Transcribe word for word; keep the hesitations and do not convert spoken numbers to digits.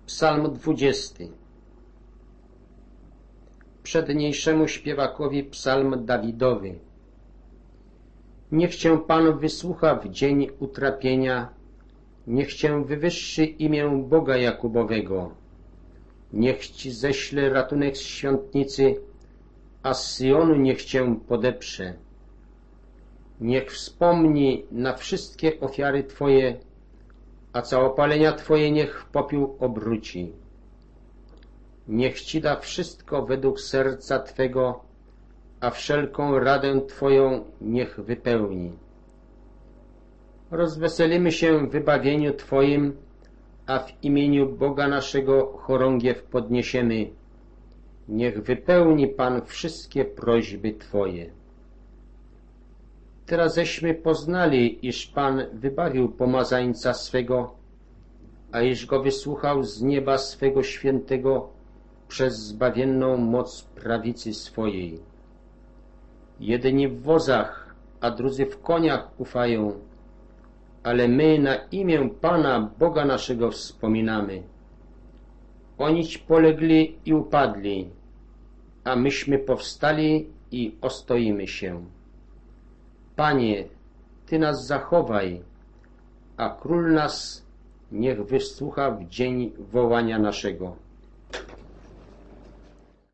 Psalm dwudziesty. Przedniejszemu śpiewakowi psalm Dawidowy. Niech Cię Pan wysłucha w dzień utrapienia, niech Cię wywyższy imię Boga Jakubowego. Niech Ci ześle ratunek z świątnicy, a z Syjonu niech Cię podeprze. Niech wspomni na wszystkie ofiary Twoje, a całopalenia Twoje niech w popiół obróci. Niech Ci da wszystko według serca Twego, a wszelką radę Twoją niech wypełni. Rozweselimy się w wybawieniu Twoim, a w imieniu Boga naszego chorągiew podniesiemy. Niech wypełni Pan wszystkie prośby Twoje. Teraześmy poznali, iż Pan wybawił pomazańca swego, a iż go wysłuchał z nieba swego świętego przez zbawienną moc prawicy swojej. Jedni w wozach, a drudzy w koniach ufają, ale my na imię Pana Boga naszego wspominamy. Onić polegli i upadli, a myśmy powstali i ostoimy się. Panie, Ty nas zachowaj, a Król nas niech wysłucha w dzień wołania naszego.